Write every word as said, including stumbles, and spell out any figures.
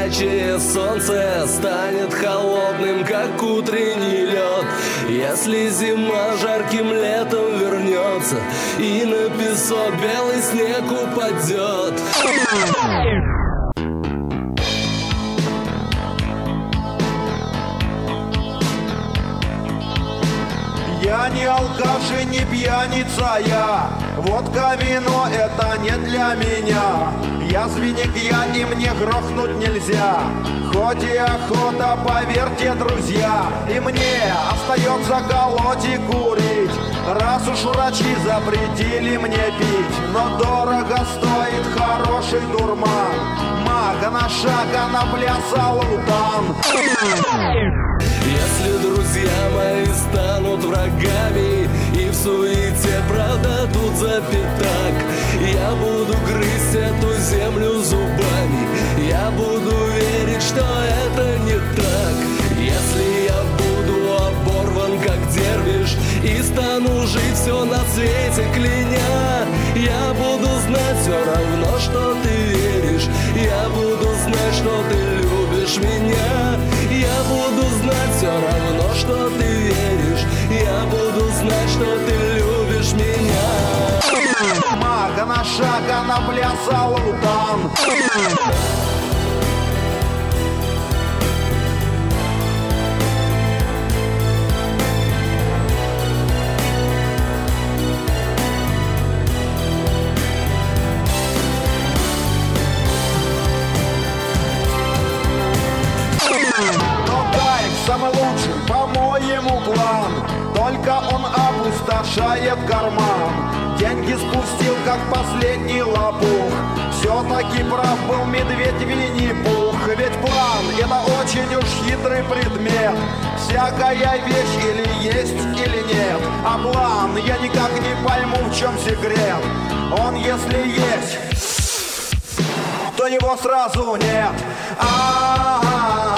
горячее солнце станет холодным, как утренний лед. Если зима жарким летом вернется и на песок белый снег упадет. Я не алкаш и не пьяница я, водка, вино — это не для меня. Я свинек я, и мне грохнуть нельзя, хоть и охота, поверьте, друзья. И мне остается колоть и курить, раз уж врачи запретили мне пить. Но дорого стоит хороший дурман, мага на шаг, а на пляса лутан. Если друзья мои станут врагами и в суете продадут за пятак, я буду грызть эту землю зубами, я буду верить, что это не так. Если я буду оборван, как дервиш, и стану жить все на свете кляня, я буду знать все равно, что ты веришь, я буду знать, что ты любишь меня. Я буду знать все равно, что ты веришь, я буду знать, что ты любишь меня. Мага на шаг, а на пляса лутан. Самый лучший, по-моему, план, только он опустошает карман. Деньги спустил, как последний лопух. Все-таки прав был медведь Винни-Пух. Ведь план — это очень уж хитрый предмет. Всякая вещь или есть, или нет. А план, я никак не пойму, в чем секрет. Он, если есть, то его сразу нет. А-а-а.